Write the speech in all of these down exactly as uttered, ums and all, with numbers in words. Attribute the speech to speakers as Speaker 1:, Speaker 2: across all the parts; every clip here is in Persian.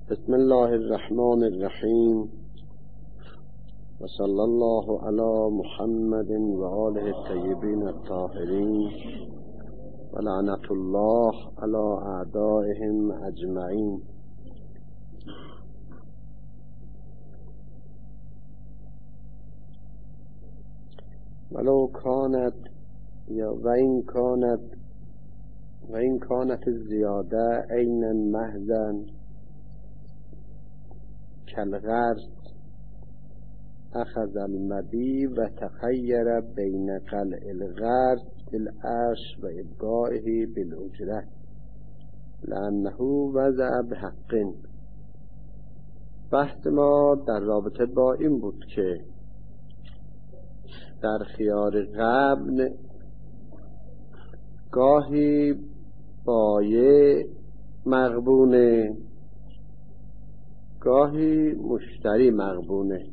Speaker 1: بسم الله الرحمن الرحیم و صلی الله علی محمد و آله الطیبین الطاهرین و لعنت الله علی اعدائهم اجمعین. ولو کانت یا و این کانت و این کانت زیاده عینا محضا کالغرس اخذ المبی و تخیر بین قلع الغرس بالعرش و ابقائه بالاجره لانه وضع بحق. بحث ما در رابطه با این بود که در خیار قبل گاهی بایع مغبونه، گاهی مشتری مغبونه.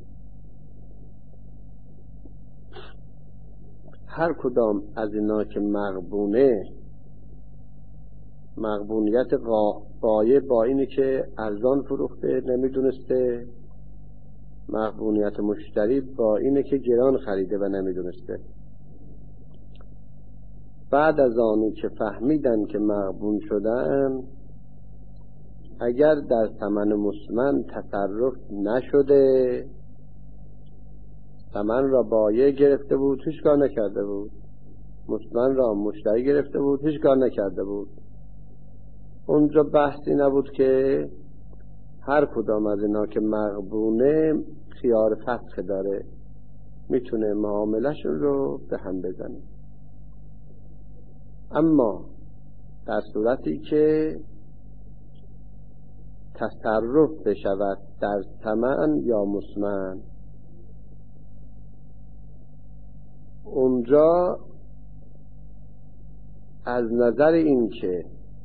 Speaker 1: هر کدام از اینا که مغبونه، مغبونیت بایع با اینی که ارزان فروخته نمیدونسته، مغبونیت مشتری با اینه که گران خریده و نمیدونسته. بعد از آنی که فهمیدن که مغبون شدن، اگر در ثمن مسمن تصرف نشده، ثمن را بایع گرفته بود هیچ کار نکرده بود، مسمن را مشتری گرفته بود هیچ کار نکرده بود. اونجا بحثی نبود که هر کدام از اینا که مغبونه خیار فسخ داره، میتونه معاملهشون رو به هم بزنه. اما در صورتی که تصرف بشود در ثمن یا مسمن، اونجا از نظر این که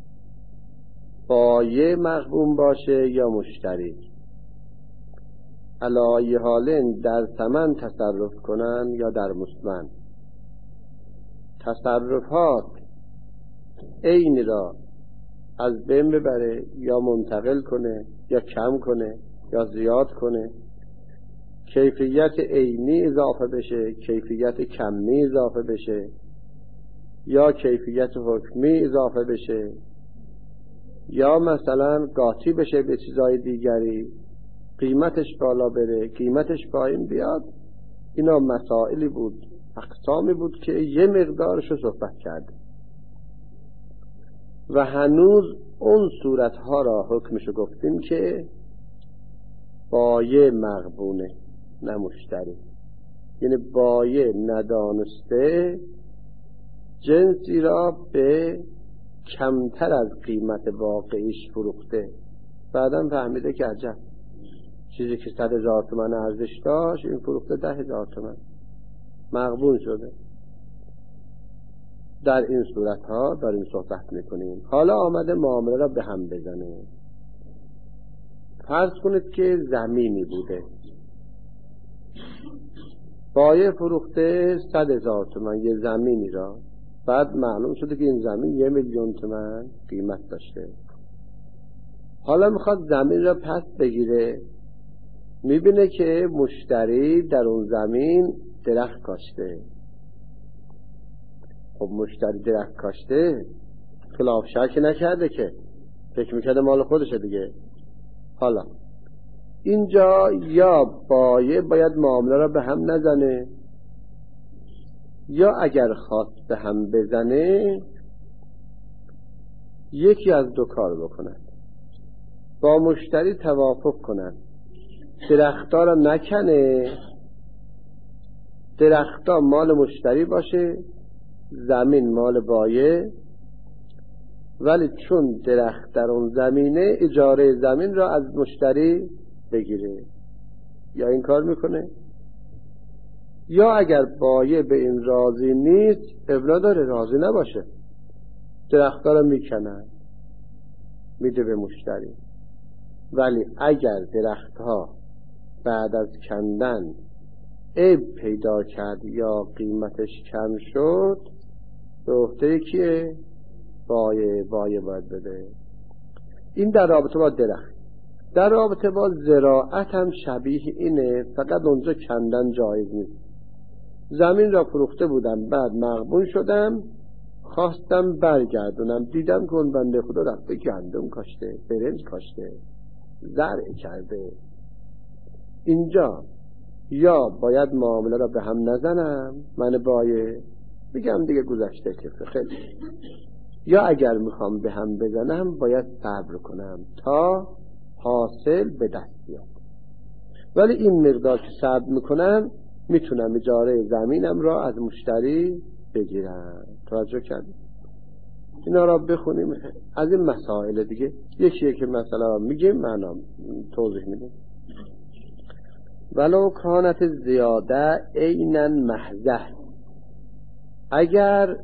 Speaker 1: بایع مغبون باشه یا مشتری، علی حالین در ثمن تصرف کنن یا در مسمن، تصرفات عین را از بین ببره یا منتقل کنه یا کم کنه یا زیاد کنه، کیفیت عینی اضافه بشه، کیفیت کمی اضافه بشه یا کیفیت حکمی اضافه بشه، یا مثلا قاطی بشه به چیزای دیگری، قیمتش بالا بره قیمتش پایین بیاد. اینا مسائلی بود، اقسامی بود که یه مقدارش رو صحبت کرده و هنوز اون صورتها را حکمشو گفتیم که بایع مغبونه نه مشتری. یعنی بایع ندانسته جنسی را به کمتر از قیمت واقعیش فروخته، بعدم فهمیده که عجب، چیزی که صد هزار تومن ارزش داشت این فروخته ده هزار تومن، مغبون شده. در این صورت ها داریم صحبت میکنیم. حالا آمده معامله را به هم بزنه. فرض کنید که زمینی بوده، بایع فروخته صد هزار تومن یه زمینی را، بعد معلوم شده که این زمین یه میلیون تومن قیمت داشته. حالا میخواد زمین را پس بگیره، میبینه که مشتری در اون زمین درخت کاشته. خب مشتری درخت کاشته، خلاف شرکی نکرده که، فکر میکرده مال خودشه دیگه. حالا اینجا یا بایع باید معامله را به هم نزنه، یا اگر خواست به هم بزنه یکی از دو کار بکنن. با مشتری توافق کنن درخت‌ها را نکنه، درخت‌ها مال مشتری باشه، زمین مال بایع، ولی چون درخت در اون زمینه اجاره زمین را از مشتری بگیره. یا این کار میکنه، یا اگر بایع به این راضی نیست، ابلا داره راضی نباشه، درخت‌ها را میکنن میده به مشتری. ولی اگر درخت‌ها بعد از کندن عیب پیدا کرد یا قیمتش کم شد، به عهده کیه؟ بایع بایع باید بده. این در رابطه با درخت. در رابطه با زراعت هم شبیه اینه، فقط اونجا کندن جایز نیست. زمین را فروخته بودم، بعد مغبون شدم، خواستم برگردونم، دیدم که اون بنده خدا رفته گندم کاشته، برنج کاشته، زرع کرده. اینجا یا باید معامله را به هم نزنم، من بایه بگم دیگه گذشته که خیلی، یا اگر میخوام به هم بزنم باید صبر کنم تا حاصل به دست بیاد. ولی این مقدار که صبر میکنم میتونم اجاره زمینم را از مشتری بگیرم. توجه کردید؟ اینا را بخونیم. از این مسائل دیگه یکیه که مثلا میگیم معنا توضیح میدیم. ولو کانت زیاده عینا محضه، اگر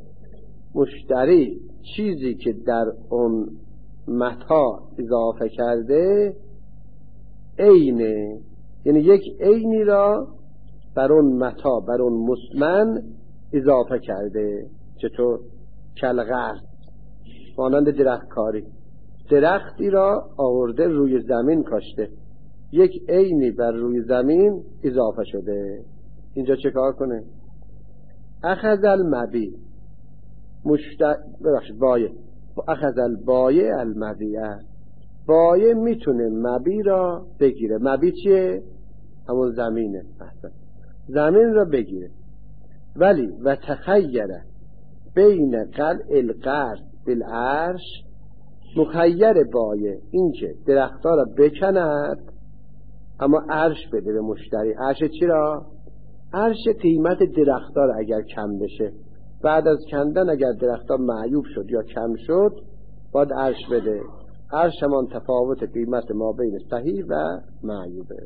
Speaker 1: مشتری چیزی که در اون متاع اضافه کرده عینه، یعنی یک عینی را بر اون متاع، بر اون مسمن اضافه کرده. چطور؟ کلغرس، مانند درخت کاری، درختی را آورده روی زمین کاشته، یک عینی بر روی زمین اضافه شده. اینجا چه کار کنه؟ اخذ المبی مشتر ببخشید بایه اخذ البایه المبیه، بایه میتونه مبی را بگیره. مبی چیه؟ همون زمینه، احسن، زمین را بگیره. ولی و تخیره بین قلع القرض بالعرش، مخیر بایه این که درختها را بکند اما عرش بده به مشتری. عرش چی را؟ عرش قیمت درختها را اگر کم بشه، بعد از کندن اگر درختها معیوب شد یا کم شد باید عرش بده. عرش همان تفاوت قیمت ما بین صحیح و معیوبه.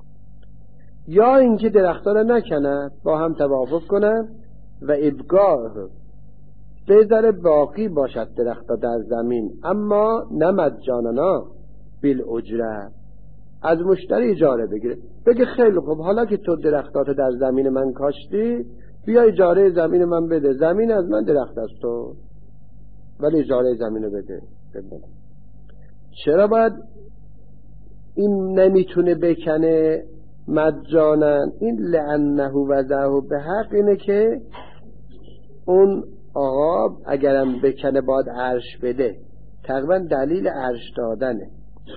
Speaker 1: یا اینکه درختها را نکند، با هم توافق کنن و ابقاء بذاره باقی باشد درختها در زمین، اما نمد جانانا بالاجره، از مشتری اجاره بگیره. بگه خیلی خوب، حالا که تو درختات در زمین من کاشتی، بیا اجاره زمین من بده. زمین از من، درخت از تو، ولی اجاره زمین رو بده. بده. چرا باید این نمیتونه بکنه مجانن؟ این لعنه وضعه به حق، اینه که اون آقا اگرم بکنه باید عرش بده. تقریبا دلیل عرش دادنه.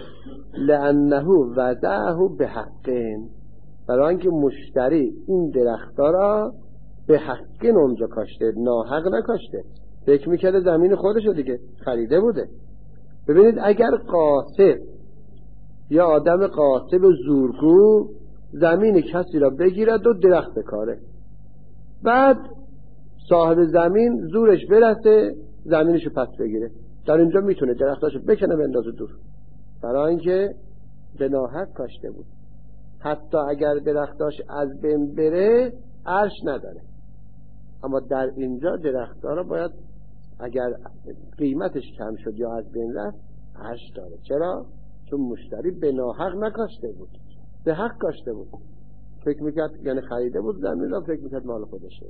Speaker 1: لعنه وضعه به حقین، برای اینکه مشتری این درختها را به حقین اونجا کاشته، ناحق نکاشته. فکر میکرده زمین خودشو دیگه خریده بوده. ببینید اگر قاصب یا آدم قاصب زورگو زمین کسی را بگیرد و درخت کاره، بعد صاحب زمین زورش برسه زمینشو پس بگیره، در اینجا میتونه درختاشو بکنه بندازه دور، برای اینکه به ناحق کاشته بود. حتی اگر درختاش از بین بره عرش نداره، اما در اینجا درختها را باید اگر قیمتش کم شد یا از بین رفت عرش داره. چرا؟ چون مشتری به ناحق نکاشته بود، به حق کاشته بود. فکر میکرد یعنی خریده بود زمین را، فکر میکرد مال خودشه.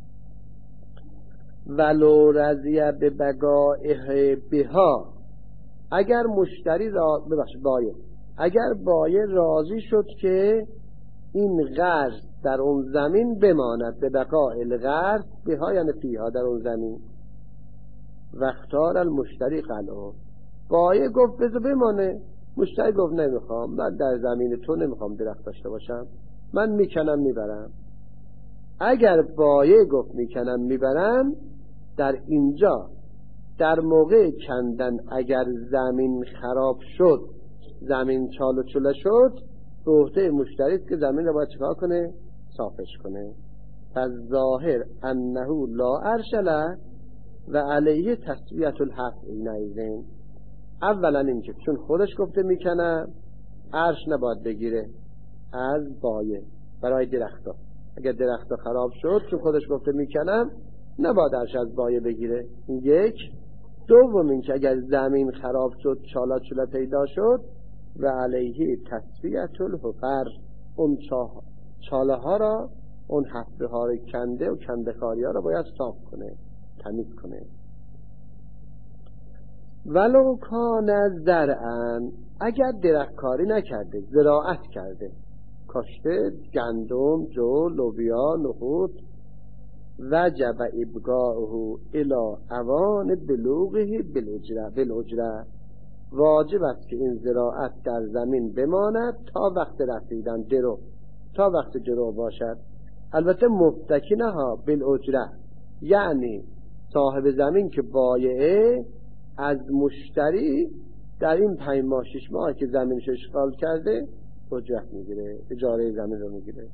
Speaker 1: ولو رضیه به بقائه بها، اگر مشتری را ببخش بایه اگر بایه راضی شد که این قرض در اون زمین بماند، به بقاء القرض بها یعنی فیها، در اون زمین، وقتار المشتری قلعه، بایه گفت بذار بمانه، مشتری گفت نمیخوام، من در زمین تو نمیخوام درخت داشته باشم، من میکنم میبرم. اگر بایه گفت میکنم میبرم، در اینجا در موقع کندن اگر زمین خراب شد، زمین چال و چوله شد، به عهده مشتری است که زمین رو باید چکار کنه؟ صافش کنه. پس ظاهر انه لا عرش له و علیه تسویة الحق. اینایزین اولا این که چون خودش گفته میکنه عرش نباید بگیره از بایه برای درختا. اگر درختا خراب شد چون خودش گفته میکنم نباید عرش از بایه بگیره. یک. دوم این که اگر زمین خراب شد، چالا چولا پیدا شد، و علیه تسویة الحفر، اون چاله ها را، اون حفره ها را کنده و کنده خاری ها را باید صاف کنه، تمیز کنه. ولو کان زرعن، اگر درختکاری نکرده، زراعت کرده، کاشته گندم، جو، لوبیا، نخود، وجب ابقاؤه الی اوان بلوغه بالاجره بالاجره، واجب است که این زراعت در زمین بماند تا وقت رسیدن درو، تا وقت درو باشد. البته مفتکی ها بالاجره، یعنی صاحب زمین که بایعه از مشتری در این پنج ماه شش ماه که زمینش اشغال کرده اجرت میگیره، اجاره زمین رو میگیره.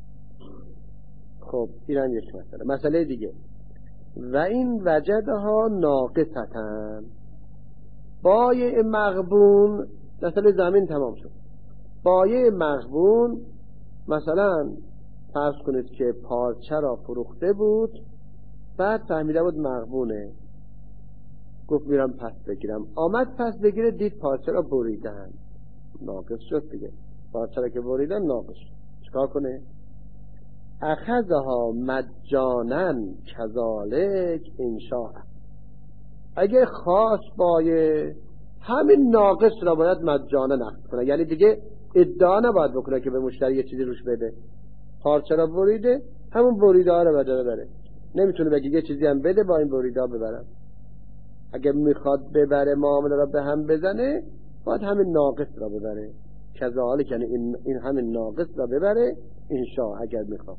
Speaker 1: خب اینم یک مسئله. مسئله دیگه، و این وجدها ناقصتن، بایع مغبون، مسئله زمین تمام شد. بایع مغبون مثلا فرض کنید که پارچه را فروخته بود، بعد فهمیده بود مغبونه، گفت میرم پس بگیرم، آمد پس بگیره دید پارچه را بریدن، ناقص شد دیگه. پارچه را که بریدن ناقص شد. چیکار کنه؟ اخذها مجانن کذالک انشاء، اگه خاص بایه همین ناقص را باید مجانن اخذ کنه، یعنی دیگه ادعا نباید بکنه که به مشتری یه چیزی روش بده. پارچه را بریده، همون بریده ها را بده ببره، نمیتونه بگه یه چیزی هم بده با این بریده ها ببرم. اگه میخواد ببره معامله را به هم بزنه باید همین ناقص را ببره، کذالک یعنی این, این همین ناقص را ببره انشاء اگر میخواد.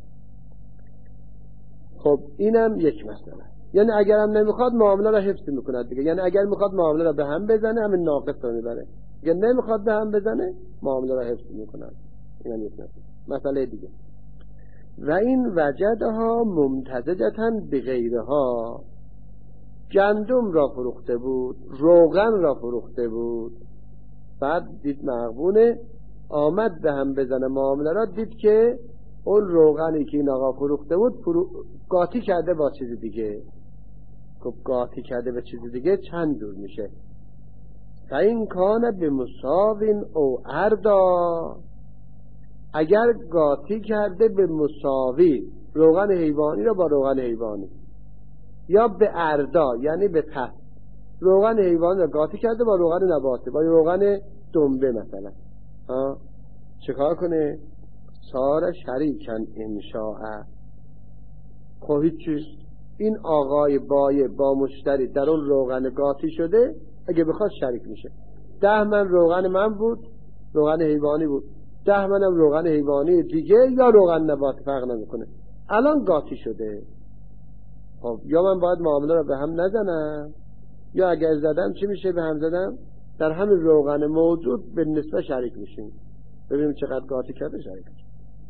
Speaker 1: خب اینم یک مسئله. یعنی اگر هم نمیخواد معامله را حفظ میکنه دیگه، یعنی اگر میخواد معامله را به هم بزنه همین ناقص را میبره، اگر نمیخواد به هم بزنه معامله را حفظ میکنه. اینم یک مسئله. مسئله دیگه، و این وجدها ممتزجتاً بغیرها، گندم را فروخته بود، روغن را فروخته بود، بعد دید مغبونه، آمد به هم بزنه معامله را، دید که اون روغنی که این آقا فروخته بود فرو... قاطی کرده با چیز دیگه. خب قاطی کرده به چیز دیگه چند جور میشه؟ و این کانه به مساوین او اردا، اگر قاطی کرده به مساوی روغن حیوانی را با روغن حیوانی، یا به اردا یعنی به پس، روغن حیوانی را قاطی کرده با روغن نباتی، با روغن دنبه مثلا، ها چیکار کنه؟ صار شریکن انشاء. خب هیچ، این آقای بایع با مشتری در اون روغن قاطی شده، اگه بخواد شریک میشه. ده من روغن من بود، روغن حیوانی بود، ده منم روغن حیوانی دیگه یا روغن نباتی، فرق نمیکنه، الان قاطی شده. خب یا من باید معامله رو به هم نزنم، یا اگر زدم چی میشه؟ به هم زدم در همین روغن موجود به نسبت شریک میشیم، ببینیم چقدر قاطی کرده شریک میشیم.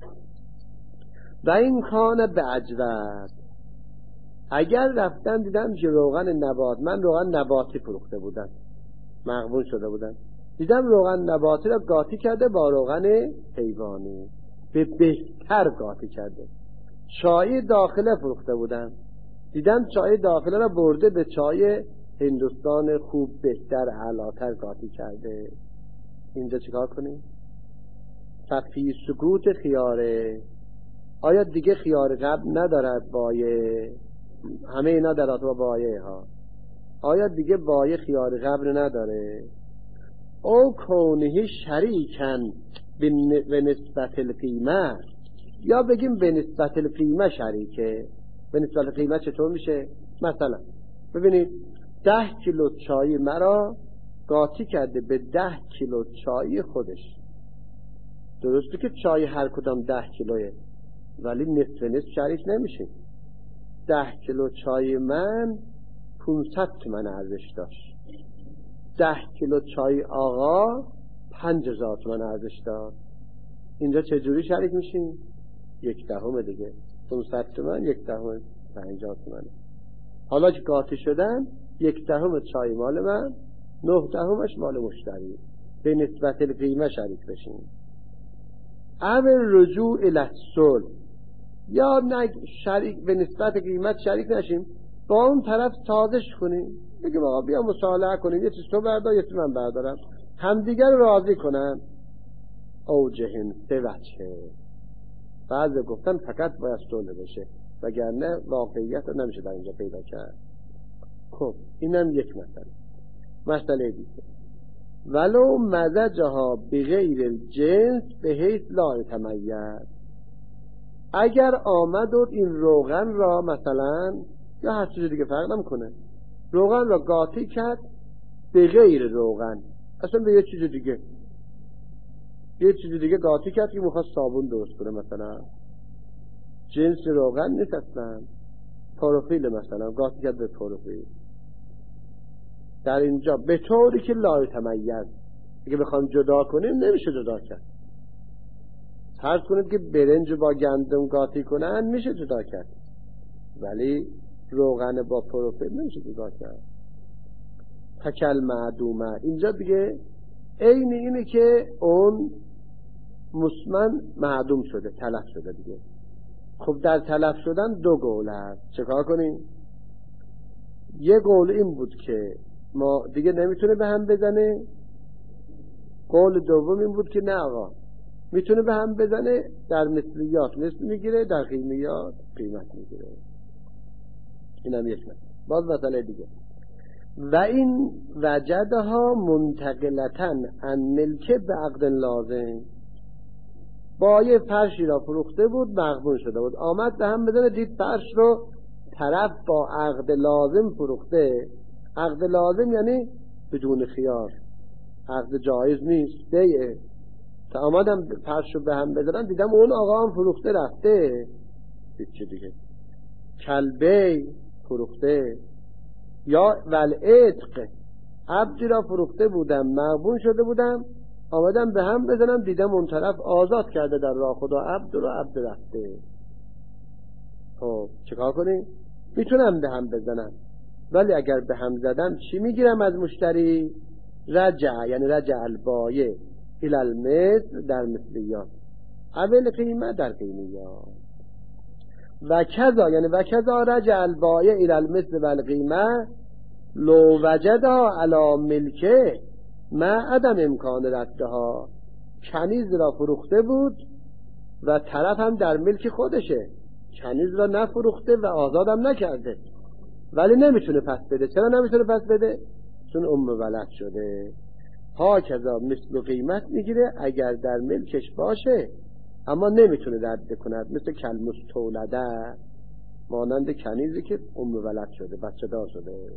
Speaker 1: و این کانه به عجوت، اگر رفتن دیدم که روغن نبات، من روغن نباتی فروخته بودم، مغبون شده بودم، دیدم روغن نباتی را قاطی کرده با روغن حیوانی، به بهتر قاطی کرده. چای داخله فروخته بودم، دیدم چای داخله را برده به چای هندوستان خوب، بهتر، اعلاتر قاطی کرده. اینجا چیکار کنیم؟ ففی سکوت خیاره، آیا دیگه خیار قبل ندارد بایع؟ همه اینا در رابطه با بایع ها، آیا دیگه بایع خیار قبل نداره؟ او کونه شریکن به نسبت القیمه، یا بگیم به نسبت القیمه شریکه. به نسبت القیمه چطور میشه؟ مثلا ببینید ده کیلو چای مرا قاطی کرده به ده کیلو چای خودش. درسته که چای هر کدام ده کیلوه، ولی نصف نصف شریک نمیشه. ده کیلو چای من پونصد تومن ارزش داشت، ده کیلو چای آقا پنج هزار تومن ارزش داشت. اینجا چجوری شریک میشیم؟ یک دهم دیگه، پونصد تومن یک دهم پنجاه تومن. حالا که قاطی شدن، یک دهم چای مال من، نه دهمش مال مشتری، به نسبت القیمه شریک بشیم. اول رجوع الی الصلح، یا نه شریک به نسبت قیمت شریک نشیم، با اون طرف سازش کنیم، بگیم آقا بیا مصالحه کنیم، یه چیز تو بردار یه چیز من بردارم، همدیگر رو راضی کنن. اوجهن سه وجهه، بعضی گفتن فقط باید صلح بشه، وگرنه واقعیت رو نمیشه در اینجا پیدا کرد. خب اینم یک مسئله. مسئله دیگه ولو مزجها بغیر الجنس به حیث لا یتمیز، اگر آمد و این روغن را مثلا یا هر چیز دیگه فرق نمیکنه روغن را قاطی کرد به غیر روغن، اصلا به یه چیز دیگه یه چیز دیگه قاطی کرد که میخواد صابون درست کنه، مثلا جنس روغن نیست، اصلا پروفیل مثلا قاطی کرد به پروفیل، در اینجا به طوری که لا یتمیز، اگه بخوام جدا کنیم نمیشه جدا کرد. فرض کنید که برنج با گندم قاطی کنن میشه جدا کرد، ولی روغن با پروفیل نمیشه جدا کرد. تکل معدومه، اینجا دیگه عین اینه که اون مسمن معدوم شده، تلف شده دیگه. خب در تلف شدن دو قول هست، چکار کنیم؟ یه قول این بود که ما دیگه نمیتونه به هم بزنه، قول دوم این بود که نه آقا میتونه به هم بزنه، در مثلیات مثل میگیره، در قیمیات قیمت میگیره. این هم یک مثل. باز مسئله دیگه و این وجدها منتقلتن عن ملکه به عقد لازم، با یه فرشی را فروخته بود مغبون شده بود، آمد به هم بزنه دید فرش رو طرف با عقد لازم فروخته. عقد لازم یعنی بدون خیار، عقد جایز نیست، بیعه. تا آمدم فرش رو به هم بزنن دیدم اون آقا هم فروخته رفته، هیچ دیگه کلبه فروخته. یا ولعتق، عبدی را فروخته بودم مغبون شده بودم، آمدم به هم بزنم دیدم اون طرف آزاد کرده در راه خدا عبد رو، عبد رفته. خب چیکار کنیم؟ میتونم به هم بزنم، ولی اگر به هم زدم چی میگیرم از مشتری؟ رجع، یعنی رجع البایع الى المثل در مثلیات، اول قیمه در قیمیات. و کذا، یعنی و کذا رجع البایع الى المثل و القیمه لو وجدها علی ملکه ما عدم امکان ردها. کنیز را فروخته بود و طرف هم در ملک خودشه، کنیز را نفروخته و آزادم نکرده، ولی نمیتونه پس بده. چرا نمیتونه پس بده؟ چون ام ولد شده. ها کذا مثل قیمت میگیره اگر در ملکش باشه اما نمیتونه رد کند، مثل کلمستولده، مانند کنیزی که ام ولد شده، بچه دار شده.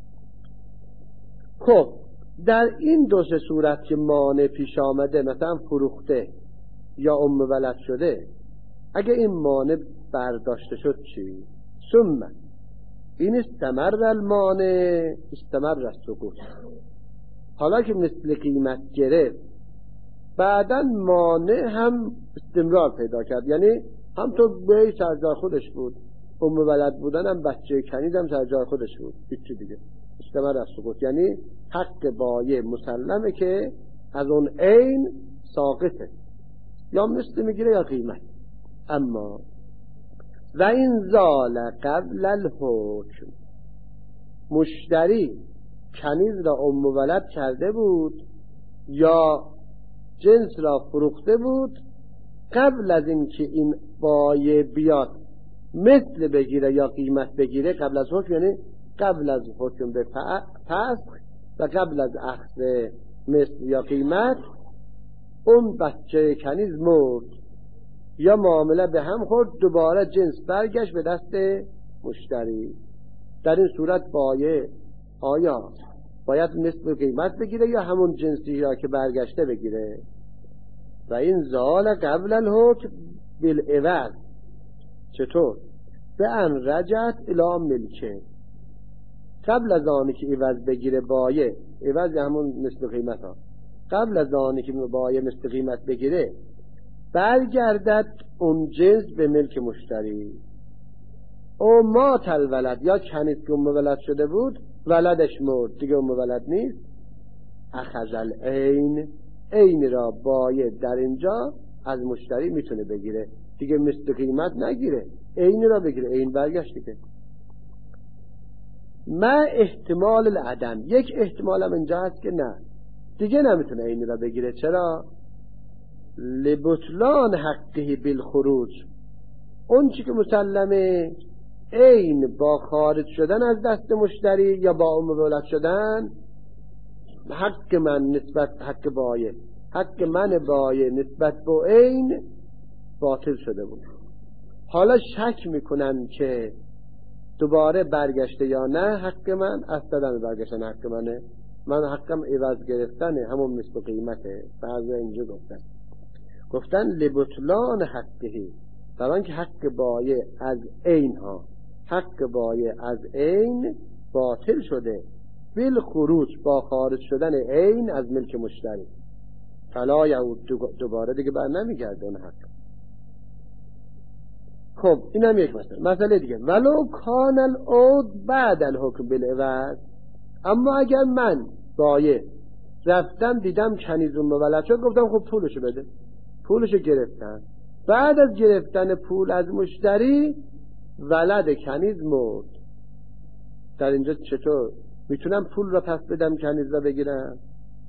Speaker 1: خب در این دو سه صورت که مانع پیش آمده، مثلا فروخته یا ام ولد شده، اگه این مانع برداشته شد چی؟ ثم این استمر المانع استمر السقوط. حالا که مثل قیمت گرفت بعداً مانع هم استمرار پیدا کرد، یعنی هم تو به سرجای خودش بود، ام ولد بودن هم بچه کنیز هم سرجای خودش بود، هیچی دیگه. استمر السقوط یعنی حق بایع مسلمه که از اون عین ساقطه، یا مثل میگیره یا قیمت. اما و این زال قبل الحکم، مشتری کنیز را ام ولد کرده بود یا جنس را فروخته بود، قبل از اینکه این بایع بیاد مثل بگیره یا قیمت بگیره، قبل از حکم یعنی قبل از حکم به فسخ و قبل از اخذ مثل یا قیمت، اون بچه کنیز مرد یا معامله به هم خورد، دوباره جنس برگشت به دست مشتری. در این صورت بایع آیا باید مثل قیمت بگیره یا همون جنسی یا که برگشته بگیره؟ و این زال قبل الحکم بالعوض، چطور؟ به ان رجعت الی ملکه، قبل از آنی که عوض بگیره بایع، عوض همون مثل قیمت ها، قبل از آنی که بایع مثل قیمت بگیره برگردد اون جنس به ملک مشتری. او ما تل ولد، یا کنیز که ام ولد شده بود ولدش مرد دیگه ام ولد نیست، اخذ العین، عین را بایع در اینجا از مشتری میتونه بگیره دیگه، مثل قیمت نگیره، عین را بگیره، عین برگشت دیگه. ما احتمال العدم، یک احتمال هم اینجا هست که نه دیگه نمیتونه عین را بگیره. چرا؟ لبطلان حقه بالخروج، اون چی که مسلمه عین با خارج شدن از دست مشتری یا با ام ولد شدن حق من نسبت حق بایه حق من بایه نسبت به عین باطل شده بود. حالا شک میکنن که دوباره برگشته یا نه حق من اصلا برگشتن حق منه، من حقم عوض گرفتنه، همون مثل قیمته. بعضی اینجا گفتن گفتن لبطلان حقه، برای اینکه حق بایه از عین ها حق بایه از عین باطل شده، بل خروج با خارج شدن عین از ملک مشتری، فلا یعود دوباره دیگه بر نمیگرده اون حق. خب این هم یک مسئله. مسئله دیگه ولو کان العود بعد الحکم بالعوض، اما اگر من بایه رفتم دیدم کنیزون مولد شد، گفتم خب پولشو بده، پولشو گرفتم، بعد از گرفتن پول از مشتری ولد کنیز مرد، در اینجا چطور میتونم پول را پس بدم کنیز را بگیرم؟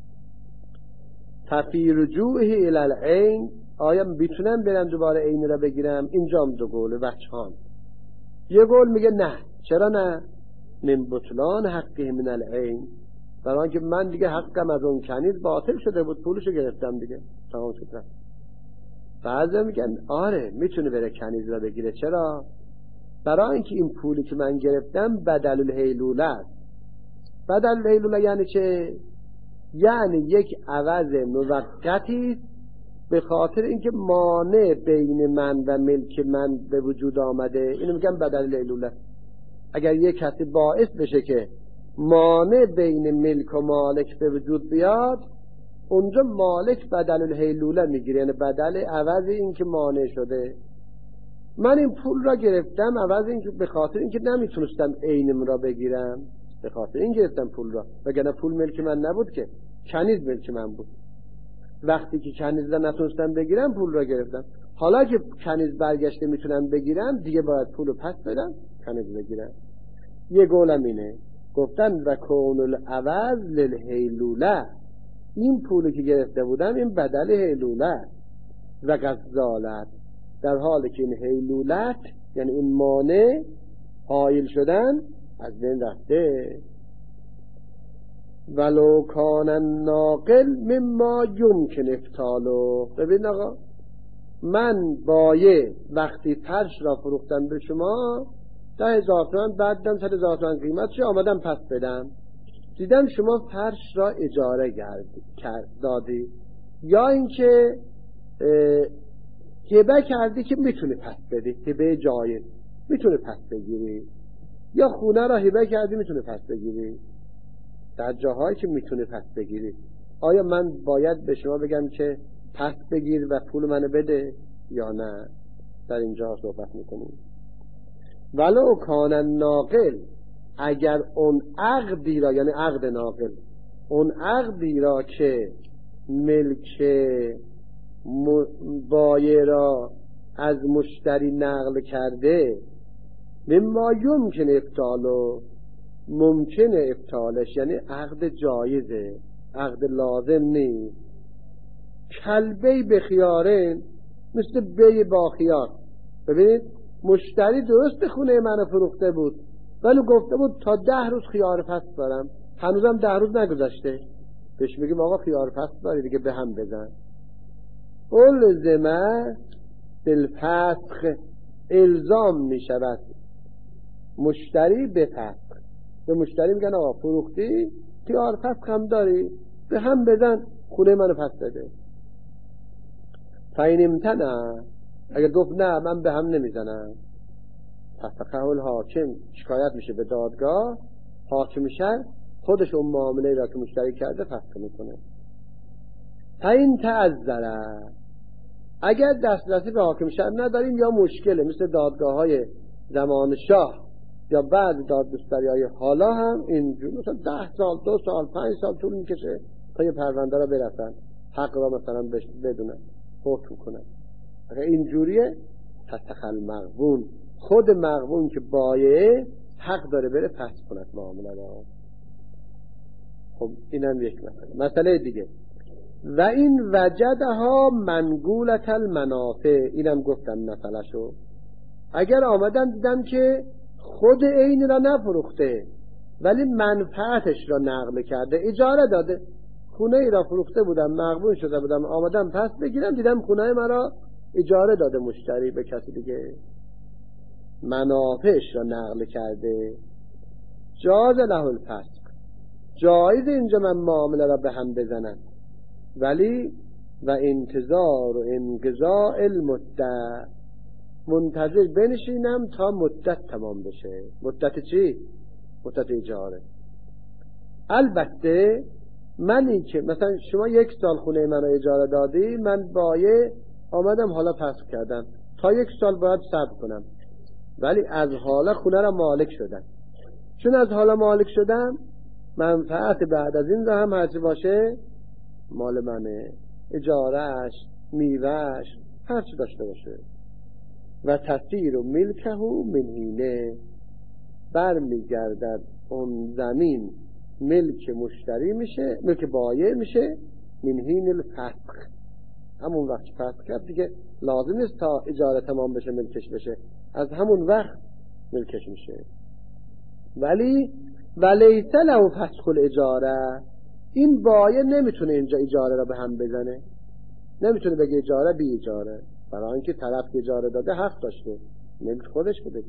Speaker 1: ففی رجوعه الی العین، آیا میتونم برم دوباره عین را بگیرم؟ اینجا هم دو قول وجهان. یه قول میگه نه، چرا نه؟ من بطلان حقه من العین، برای اینکه من دیگه حقم از اون کنیز باطل شده بود، پولشو گرفتم دیگه، تمام شد. بعضی میگن آره میتونه بره کنیز را بگیره. چرا؟ برای اینکه این پولی که من گرفتم بدل الهیلوله است. بدل الهیلوله یعنی چه؟ یعنی یک عوض موقتی به خاطر اینکه مانع بین من و ملک من به وجود آمده، اینو میگم بدل الهیلوله. اگر یک کسی باعث بشه که مانع بین ملک و مالک به وجود بیاد، اونجا مالک بدل الهیلوله میگیره، یعنی بدل عوض این که مانع شده. من این پول را گرفتم عوض این که به خاطر اینکه نمیتونستم عینم را بگیرم، به خاطر این گرفتم پول را، وگرنه پول ملک من نبود که، کنیز ملک من بود. وقتی که کنیز را نتونستم بگیرم پول را گرفتم، حالا که کنیز برگشته میتونم بگیرم، دیگه باید پول رو پس بدم کنیز بگیرم. یه قولم اینه، گفتن و کون العوض للهیلوله، این پولی که گرفته بودم این بدل هیلوله و غزالت، در حالی که این هیلولت یعنی این مانع حائل شدن از بین رفته. ولو کان الناقل مما یمکن ابطالو، ببین آقا من بایه وقتی فرش را فروختم به شما ده هزار تومن، بعد دم صد هزار تومن قیمتش آمدم پس بدم، دیدم شما فرش را اجاره کرد دادی، یا اینکه هبه کردی که میتونه پس بدی، هبه جایز میتونه پس بگیری، یا خونه را هبه کردی میتونه پس بگیری، در جاهایی که میتونه پس بگیری، آیا من باید به شما بگم که پس بگیر و پول منو بده یا نه؟ در اینجا صحبت میکنیم. ولو کان الناقل، اگر اون عقدی را، یعنی عقد ناقل، اون عقدی را که ملک بایع را از مشتری نقل کرده، مما یمکن ابطالو، ممکنه ابطالش، یعنی عقد جایزه، عقد لازم نیست. کلبی به خیارن، مثل بی با خیار. ببینید مشتری درست خونه منو فروخته بود ولی گفته بود تا ده روز خیار پس دارم، هنوزم ده روز نگذشته، بهش میگیم آقا خیار پس داری دیگه، به هم بزن. الزمه بالفسخ، الزام میشود مشتری به فسخ. به مشتری میگن آقا فروختی خیار فسخ هم داری، به هم بزن خونه منو پس بده. فاین امتنع، اگر گفت نه من به هم نمیزنم، فسخه الحاکم، شکایت میشه به دادگاه، حاکم شهر خودش اون معامله را که مشتری کرده فسخ میکنه. فاین تعذر، اگر دسترسی به حاکم شهر نداریم یا مشکله، مثل دادگاه های زمان شاه یا بعد دادگستری های حالا هم اینجور، مثلا ده سال دو سال پنج سال طول میکشه تا یه پرونده را برسن، حق را مثلا بدونن حکم کنن. اگر اینجوریه فسخ المغبون، خود مغبون که بایع حق داره بره پس کند معامله را. خب اینم یک مسئله. مسئله دیگه، و این وجدها منقولة المنافع، اینم گفتم مسئله شو. اگر آمدن دیدن که خود عین را نفروخته ولی منفعتش را نقل کرده، اجاره داده. خونه ای را فروخته بودم، مغبون شده بودم، آمدم پس بگیرم، دیدم خونه مرا اجاره داده مشتری به کسی دیگه، منافعش را نقل کرده. جاز له الفسق، جایز اینجا من معامله را به هم بزنم، ولی و انتظار و انقضاء المدت، منتظر بنشینم تا مدت تمام بشه. مدت چی؟ مدت اجاره. البته منی که مثلا شما یک سال خونه من رو اجاره دادی، من بایه آمدم حالا فسخ کردم، تا یک سال باید صبر کنم، ولی از حالا خونه را مالک شدم. چون از حالا مالک شدم، منفعت بعد از این را هم هرچی باشه مال منه، اجارهش، میوهش، هرچی داشته باشه. و تصیر و ملکه منهینه، برمیگردد اون زمین ملک مشتری میشه، ملک بایع میشه، منهین الفسخ، همون وقت فسخ کرد دیگه لازم نیست تا اجاره تمام بشه ملکش بشه، از همون وقت ملکش میشه. ولی ولیس له فسخ الاجاره، این بایع نمیتونه اینجا اجاره را به هم بزنه، نمیتونه بگه اجاره بی اجاره، برای اینکه طرف اجاره داده حق داشته، نمیتونه خودش بده.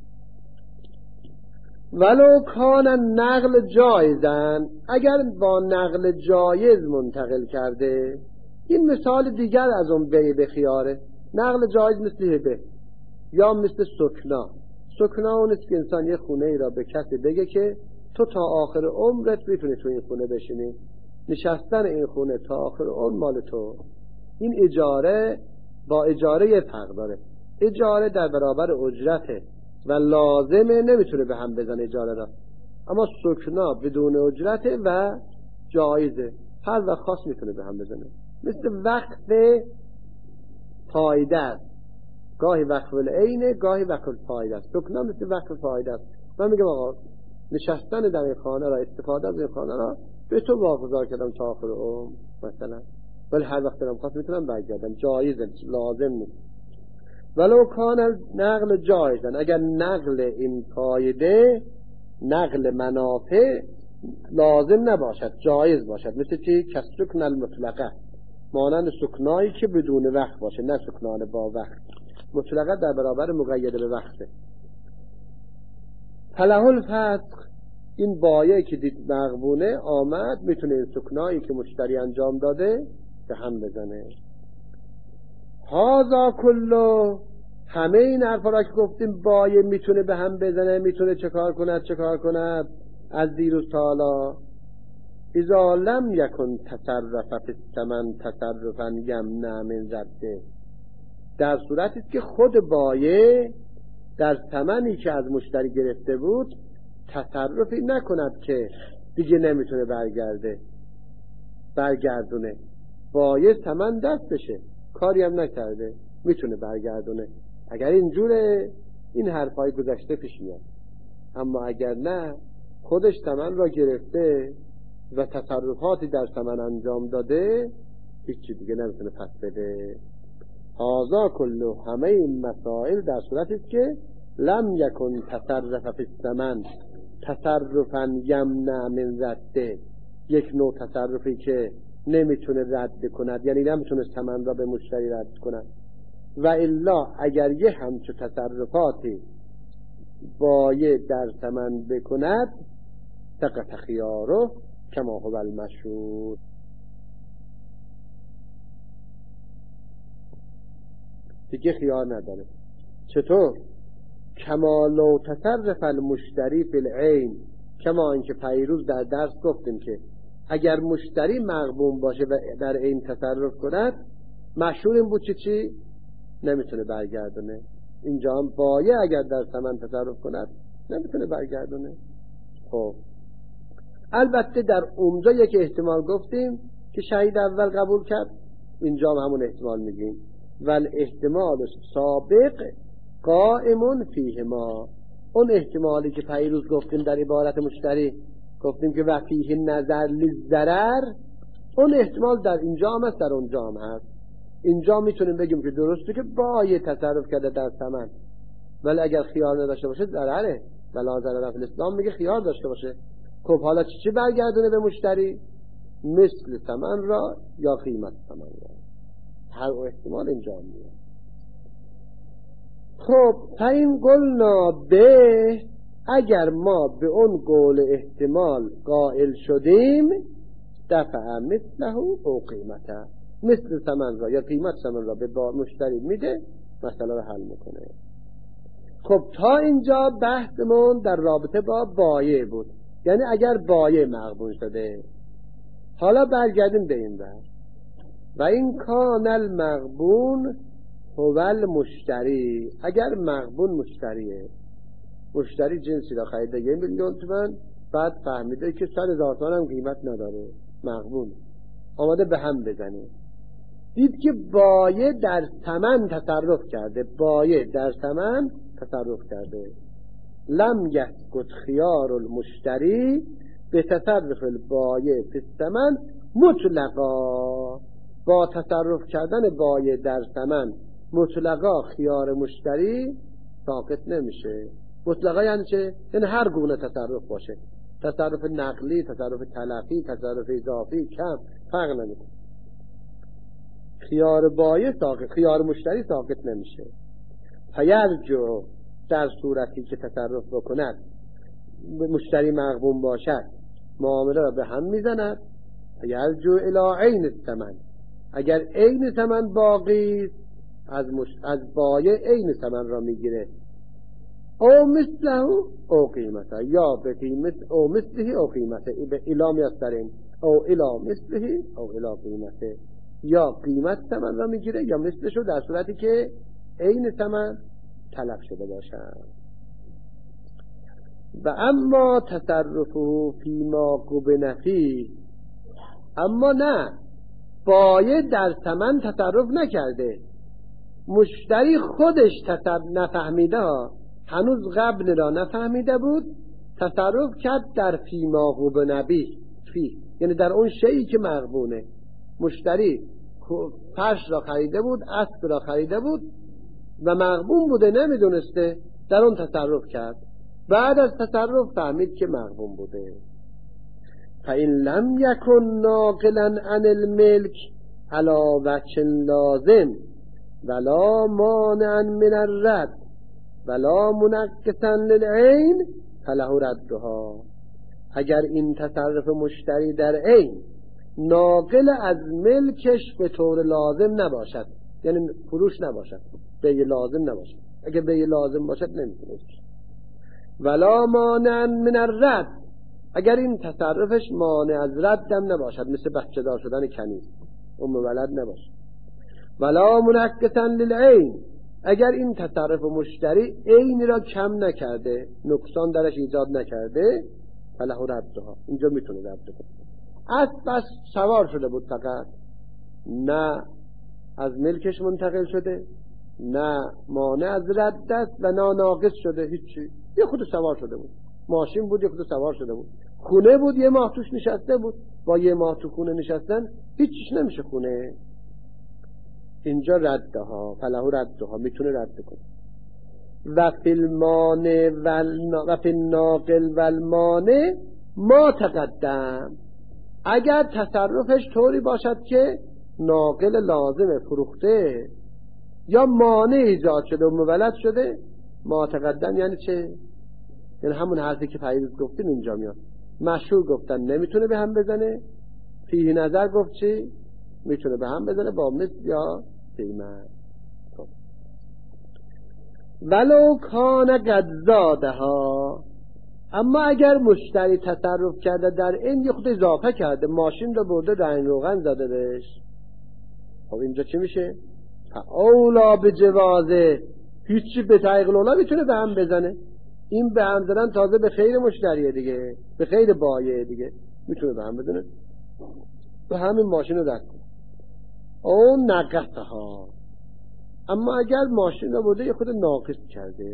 Speaker 1: ولو کان نقل جایزن، اگر با نقل جایز منتقل کرده، این مثال دیگر از اون بیع به خیاره. نقل جایز مثل هبه یا مثل سکنا. سکنا اون است که انسان یه خونه ای را به کسی بگه که تو تا آخر عمرت میتونی تو این خونه بشینی، نشستن این خونه تا آخر عمر مال تو. این اجاره با اجاره یه فرق داره، اجاره در برابر اجرته و لازمه، نمیتونه به هم بزنه اجاره را، اما سکنا بدون اجرته و جایزه، هر وقت خاص میتونه به هم بزنه. مثل وقف فایده است، گاهی وقف العینه، گاهی وقف فایده است. سکنا مثل وقف فایده است. من میگم آقا نشستن در این خانه را، استفاده از این خانه را به تو واگذار کردم تا آخر عمر مثلا، ولی هر وقت دارم خواست میتونم برگردم، جایزه، لازم نیست. ولو کان نقل جایزن، اگر نقل این فایده، نقل منافع لازم نباشد، جایز باشد. مثل چی؟ کسکن المطلقه، مانند سکنایی که بدون وقت باشه، نه سکنان با وقت. مطلقه در برابر مقید به وقته. فله الفسخ، این بایه که دید مغبونه آمد، میتونه این سکنایی که مشتری انجام داده به هم بزنه. هازا کلو، همه این حرفا را که گفتیم بایه میتونه به هم بزنه، میتونه چه کار کند چه کار کند از دیروز تا حالا. اذا لم یکن تصرف فی الثمن تصرفا یمنع من رده، در صورتی که خود بایه در ثمنی که از مشتری گرفته بود تصرفی نکند که دیگه نمیتونه برگرده برگردونه. بایه ثمن دستشه، کاری هم نکرده، میتونه برگردونه. اگر اینجوره این حرفای گذشته پیش میاد، اما اگر نه، خودش ثمن را گرفته و تصرفاتی در ثمن انجام داده، هیچی دیگه نمیتونه پس بده. هازا کلو، همه این مسائل در صورتی است که لم یکن تصرف فی الثمن تصرفا یمنع من رده، یک نوع تصرفی که نمیتونه رد کند، یعنی نمیتونه ثمن را به مشتری رد کند. و الا اگر یه همچو تصرفاتی بایع در ثمن بکند، سقط خیاره کما هو المشهور. دیگه خیار نداره. چطور؟ کما لو تصرف المشتری فی العین، کما اینکه پیروز در درس گفتیم که اگر مشتری مغبون باشه و در عین تصرف کند، مشهور این بود چی چی؟ نمیتونه برگردونه. اینجا هم بایع اگر در ثمن تصرف کند نمیتونه برگردونه. خب البته در اونجا یک احتمال گفتیم که شهید اول قبول کرد، اینجا هم همون احتمال میگیم. ول احتمال سابق قائمون فیه ما، اون احتمالی که پیروز گفتیم در عبارت مشتری، گفتیم که وفیه نظر للضرر، اون احتمال در اینجا هم هست، در اونجا هم هست. اینجا میتونیم بگیم که درسته که بایع تصرف کرده در ثمن، ولی اگر خیار نداشته باشه ضرره، ولا ضرر فی الاسلام میگه خیار داشته باشه. خب حالا چی چی برگردونه به مشتری؟ مثل ثمن را یا قیمت ثمن را، هر احتمال اینجا میاد. خب فاین قلنا به، اگر ما به اون قول احتمال قائل شدیم، دفع مثله او قیمته، مثل ثمن را یا قیمت ثمن را به مشتری میده، مسئله رو حل میکنه. خب تا اینجا بحثمون در رابطه با بایع بود، یعنی اگر بایع مغبون شده. حالا برگردیم به این بحث. و این کان المغبون هو المشتری، اگر مغبون مشتریه، مشتری جنسی را خریده یه میلیون تومان، بعد فهمیده که صد هزار تومان هم قیمت نداره، مغبون آماده به هم بزنه، دید که بایع در ثمن تصرف کرده، بایع در ثمن تصرف کرده، لم یسقط خیار المشتری به تصرف البایع فی الثمن مطلقا، با تصرف کردن بایع در ثمن مطلقا خیار مشتری ساقط نمیشه. مطلقا یعنی چه؟ یعنی هر گونه تصرف باشه، تصرف نقلی، تصرف تلفی، تصرف اضافی، کم فرق نمیکنه، خیار بایع ساقط، خیار مشتری ساقط نمیشه. فیرجع، در صورتی که تصرف بکند مشتری مغبون باشد، معامله را به هم میزند. فیرجع الی عین الثمن، اگر عین ثمن باقی از مش... از بایع عین ثمن را میگیره، او مثله او قیمته، یا به قیمت او مثله او قیمته، به الا میسترین او الا مثله او الا قیمته، یا قیمت ثمن را میگیره یا مثلشو، در صورتی که عین ثمن تلف شده باشد. و اما تصرفه فیما قبن فیه، اما نه، بایع در ثمن تصرف نکرده، مشتری خودش تصرف نفهمیده ها، هنوز قبل را نفهمیده بود، تصرف کرد در فیما قبن فیه، یعنی در اون شیئی که مغبونه. مشتری فرش را خریده بود، اسب را خریده بود و مغبون بوده، نمیدونسته، در اون تصرف کرد، بعد از تصرف فهمید که مغبون بوده. فإن لم يكن ناقلا عن الملك على وجه لازم ولا مانعا من الرد ولا منقصا للعین فله ردها، اگر این تصرف مشتری در عین ناقل از ملکش به طور لازم نباشد، یعنی فروش نباشد، بیع لازم نباشد، اگر بیع لازم باشد نمیتونه، ولا مانع من الرد، اگر این تصرفش مانع از رد هم نباشد، مثل بچه دار شدن کنیز، ام ولد نباشد، ولا منقصا للعین، اگر این تصرف مشتری عین را کم نکرده، نقصان درش ایجاد نکرده، فله ردها، اینجا میتونه رد کنه. اسب بس سوار شده بود فقط، نه از ملکش منتقل شده، نه مانع از رد است و نه ناقص شده، هیچی، یه خود سوار شده بود، ماشین بود یه خود سوار شده بود، خونه بود یه ماه توش نشسته بود، با یه ماه تو خونه نشستن هیچیش نمیشه خونه، اینجا ردها، فله ردها، میتونه رد کنه. و فی المانع و فی الناقل و المانع ما تقدم، اگر تصرفش طوری باشد که ناقل لازم فروخته یا مانع ایجاد شده و مولد شده، ما تقدم یعنی چه؟ یعنی همون حرفی که پیروز گفتیم اینجا میاد. مشهور گفتن نمیتونه به هم بزنه، فیه نظر گفت چی؟ میتونه به هم بزنه با مثل یا قیمت. ولو کان قد زادها، اما اگر مشتری تصرف کرده در این یه خود اضافه کرده، ماشین رو برده رنگ روغن زده بهش، خب اینجا چی میشه؟ اولا به جوازه، هیچی به طریق اولا میتونه به هم بزنه، این به هم زدن تازه به خیر مشتریه دیگه، به خیر بایعه دیگه، میتونه به هم بزنه و همین ماشین رو رد کنه. او نقصها، اما اگر ماشین رو برده یه خود ناقص کرده،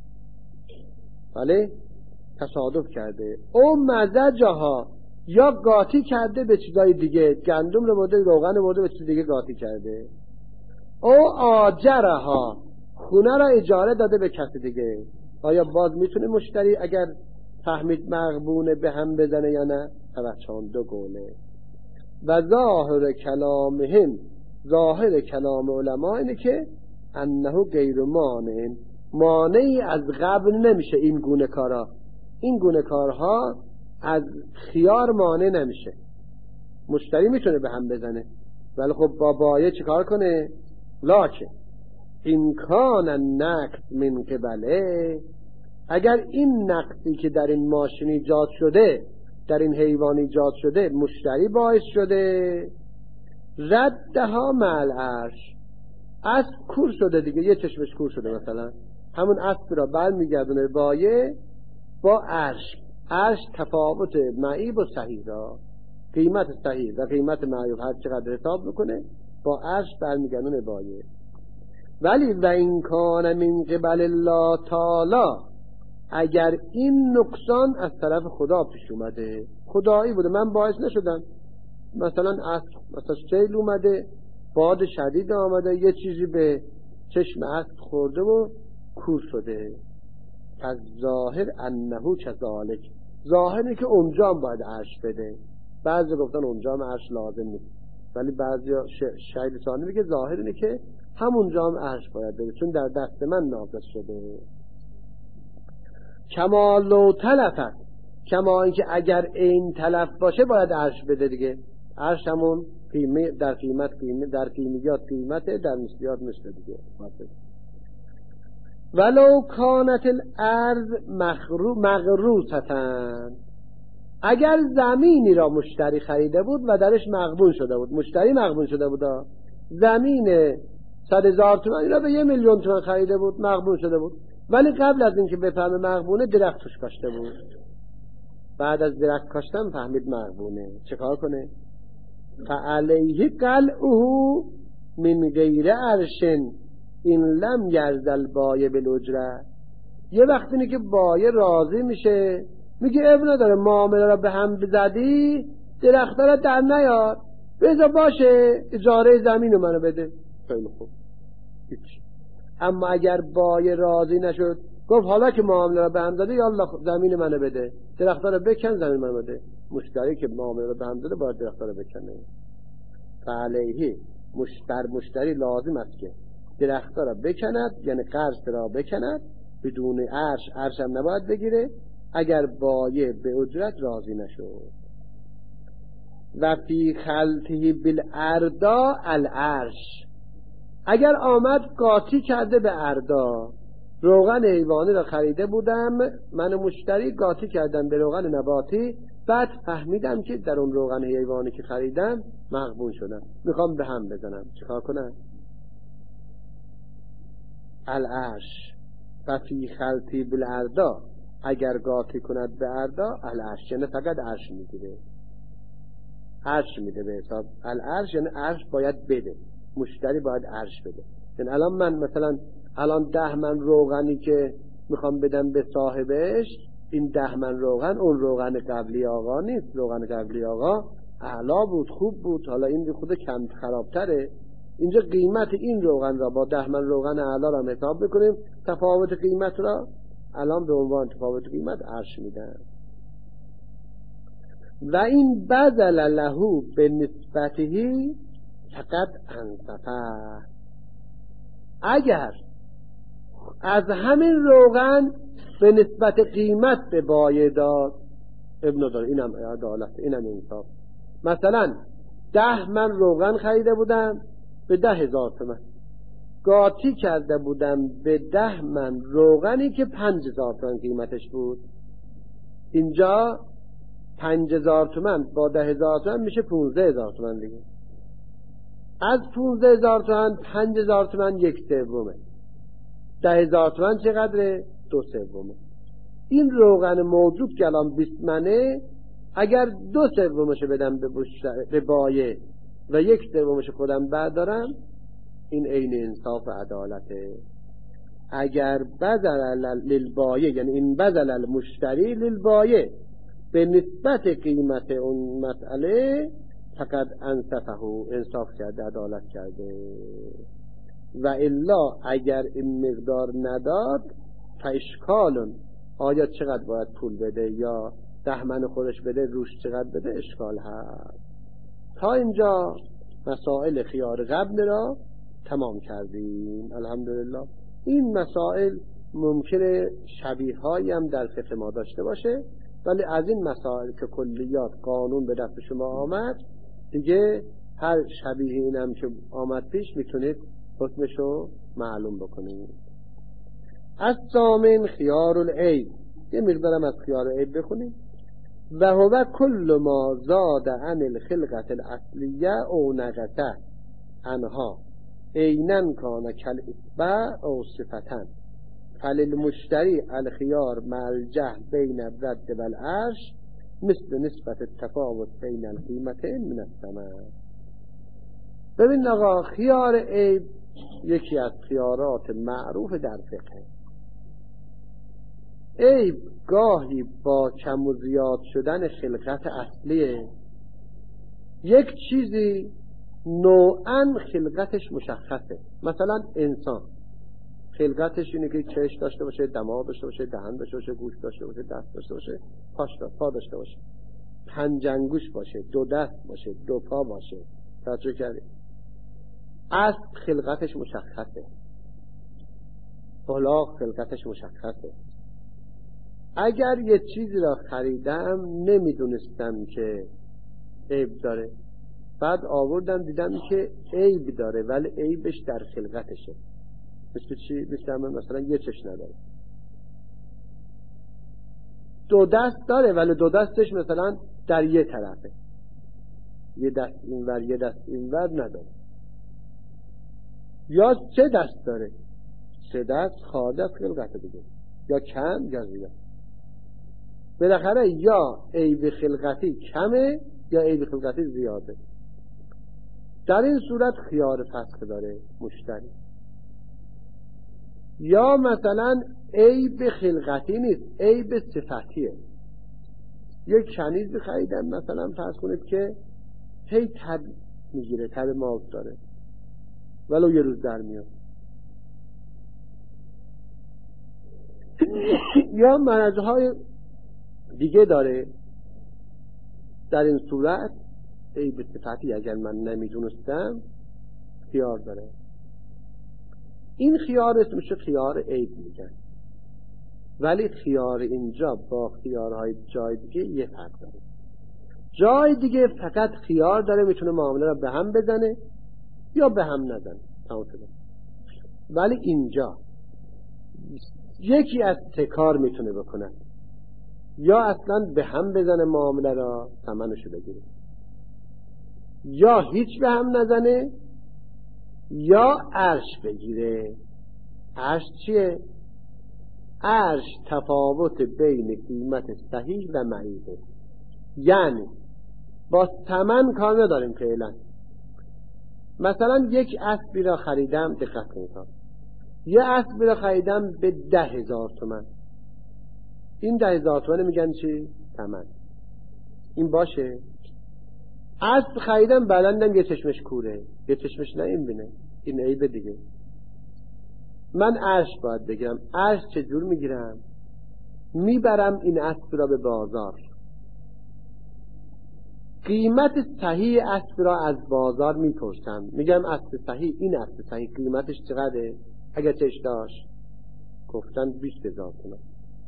Speaker 1: بله تصادف کرده، او مزجها، یا قاطی کرده به چیزای دیگه، گندم رو برده روغن رو برده به چیز دیگه قاطی کرده، او آجرها، خونه را اجاره داده به کسی دیگه، آیا باز میتونه مشتری اگر فهمید مغبونه به هم بزنه یا نه؟ توچان دو گونه. و ظاهر کلامهم، ظاهر کلام علما اینه که انه غیر مانع، مانعی از قبل نمیشه این گونه کارها. این گونه کارها از خیار مانع نمیشه. مشتری میتونه به هم بزنه ولی خب با بایع چیکار کنه؟ لاکه این کان النقص من قبله، اگر این نقصی که در این ماشین ایجاد شده، در این حیوان ایجاد شده، مشتری باعث شده، ردها مع العرش، اسب کور شده دیگه، یه چشمش کور شده مثلا، همون اسب را برمیگردونه بایع با عرش. عرش تفاوت معیب و صحیح را، قیمت صحیح و قیمت معیوب هر چقدر حساب میکنه با عرش برمیگردونه بایع. ولی و این کان من قبل الله تعالی، اگر این نقصان از طرف خدا پیش اومده، خدایی بوده، من باعث نشدم، مثلا اسب مثلا سیل اومده، باد شدید آمده، یه چیزی به چشم اسب خورده و کور شده، از ظاهر انه کذالک، ظاهری که اونجا هم باید عرش بده. بعضی گفتن اونجا هم عرش لازم نیست، ولی بعضی شاید ثانی میگه ظاهر اینه که همونجا هم عرش باید بده، چون در دست من نازل شده. کما لو تلفت، کما اینکه اگر این تلف باشه باید عرش بده دیگه. عرش همون قیمه، در قیمت قیمه، در قیمیات قیمته، در نسبیات مثل دیگه. ولو کانت الارض مغروسة، اگر زمینی را مشتری خریده بود و درش مغبون شده بود، مشتری مغبون شده بود، زمین صد هزار تومان را به یه میلیون تومان خریده بود، مغبون شده بود، ولی قبل از اینکه بفهمه مغبونه درخت توش کاشته بود، بعد از درخت کاشتن فهمید مغبونه، چه کار کنه؟ فعلیه قلعه من غیر عرش این لم یرزل بایع بالاجره. یه وقتی اینه که بایع راضی میشه، میگه اب نداره معامله را به هم بزدی، درخت را در نیار، بذار باشه اجاره زمین رو منو بده. خیلی خوب، هیچ. اما اگر بایع راضی نشد، گفت حالا که معامله را به هم زدی یالا زمین منو بده، درخت را بکن زمین منو بده، مشتری که معامله را به هم زده باید درخت را بکنه. فعلیه مشتر مشتری لازم است که درخت را بکند، یعنی قرض را بکند بدون عرش، عرش هم نباید بگیره اگر بایع به اجرت راضی نشد. و فی خلطه بالاردا العرش، اگر آمد قاطی کرده به اردا، روغن حیوانی را خریده بودم من مشتری، قاطی کردم به روغن نباتی، بعد فهمیدم که در اون روغن حیوانی که خریدم مغبون شدم، میخوام به هم بزنم، چیکار کنم؟ العرش. و فی خلطی بالاردا، اگر قاطی کند به اردا العرش، یعنی فقط عرش میگیره، عرش میده به حساب. العرش یعنی عرش باید بده، مشتری باید عرش بده. یعنی الان من مثلا الان ده من روغنی که میخوام بدم به صاحبش، این ده من روغن اون روغن قبلی آقا نیست، روغن قبلی آقا اعلا بود، خوب بود، حالا این خود کم خرابتره. اینجا قیمت این روغن را با ده من روغن اعلا را حساب بکنیم، تفاوت قیمت را الان به عنوان تفاوت قیمت عرش میدن. و این بدل له به نسبته فقط انصفه، اگر از همین روغن به نسبت قیمت به بایع داد، ابن داره، اینم عدالت، اینم انصاف. مثلا ده من روغن خریده بودم به ده هزار تومن، قاطی کرده بودم به ده من روغنی که پنج هزار تومن قیمتش بود، اینجا پنج هزار تومن با ده هزار تومن میشه پونزده هزار تومن دیگه. از پونزده هزار تومن پنج هزار تومن یک سومه، ده هزار تومن چقدره؟ دو سومه. این روغن موجود که الان بیست منه، اگر دو سومش بدم به بایع و یک سومش خودم بردارم، این عین انصاف و عدالته. اگر بذل للبایع، یعنی این بذل المشتری للبایع به نسبت قیمت اون مسئله، فقط انصفه، انصاف کرده، عدالت کرده. و الا اگر این مقدار نداد، فاشکالون، آیا چقدر باید پول بده یا دهمن خودش بده، روش چقدر بده، اشکال هست. تا اینجا مسائل خیار قبل را تمام کردیم. الحمدلله. این مسائل ممکنه شبیه هایی هم در فقه ما داشته باشه، ولی از این مسائل که کلیات قانون به دست شما آمد دیگه هر شبیه اینم که آمد پیش میتونید حکمشو معلوم بکنید. از ثامن خیار العیب، یه مقدارم از خیار العیب بخونید. و هو کل ما زاد عن الخلقت الاصلیه او نقصه عنها عینا کان کالاصبع او صفتا فللمشتری الخیار مع الجهل بین الرد والعرش مثل نسبت التفاوت بین القیمتین من الثمن. ببین آقا، خیار عیب یکی از خیارات معروف در فقه. عیب گاهی با کم و زیاد شدن خلقت اصلیه. یک چیزی نوعاً خلقتش مشخصه. مثلا انسان خلقتش اینه که چشم داشته باشه، دماغ داشته باشه، دهن داشته باشه، گوش داشته باشه، دست داشته باشه، پاش پا داشته باشه، پنج انگوش باشه، دو دست باشه، دو پا باشه. توجه کردید؟ اصل خلقتش مشخصه، حالا خلقتش مشخصه. اگر یه چیزی را خریدم نمیدونستم که عیب داره، بعد آوردم دیدم که عیب داره ولی عیبش در خلقتشه. مثل چی؟ مثل همه مثلا یه چشم نداره، دو دست داره ولی دو دستش مثلا در یه طرفه، یه دست اینور یه دست اینور نداره. یا سه دست داره، سه دست خارج از خلقت دیگه، یا کم یا زیاد. بالاخره یا عیب خلقتی کمه یا عیب خلقتی زیاده. در این صورت خیار فسخ داره مشتری. یا مثلا عیب خلقتی نیست، عیب صفتیه. یک کنیز خریدن مثلا فرض کنید که هی تب میگیره، تب ماغ داره ولو یه روز در میاد. یا مرضهای دیگه داره. در این صورت عیب صفتی اگر من نمیدونستم خیار داره. این خیار اسمش خیار عیب میگن، ولی خیار اینجا با خیارهای جای دیگه یه فرق داره. جای دیگه فقط خیار داره میتونه معامله را به هم بزنه یا به هم نزنه، ولی اینجا یکی از تکار میتونه بکنه، یا اصلا به هم بزنه معامله را ثمنشو بگیره، یا هیچ به هم نزنه، یا عرش بگیره. عرش چیه؟ عرش تفاوت بین قیمت صحیح و معیوبه. یعنی با ثمن کار نداریم فعلا. مثلا یک اسبی را خریدم، دقت کنید، یه اسبی را خریدم به ده هزار تومن. این ده هزار تومن میگن چی؟ ثمن. این باشه. اسب خریدم بلندم یه چشمش کوره، یه چشمش نه این بینه، این عیب دیگه. من عرش باید بگیرم. عرش چجور میگیرم؟ میبرم این اسب را به بازار، قیمت صحیح اسب را از بازار میپرسم، میگم اسب صحیح، این اسب صحیح قیمتش چقدره؟ اگر چش داشت گفتن بیست هزار تومان.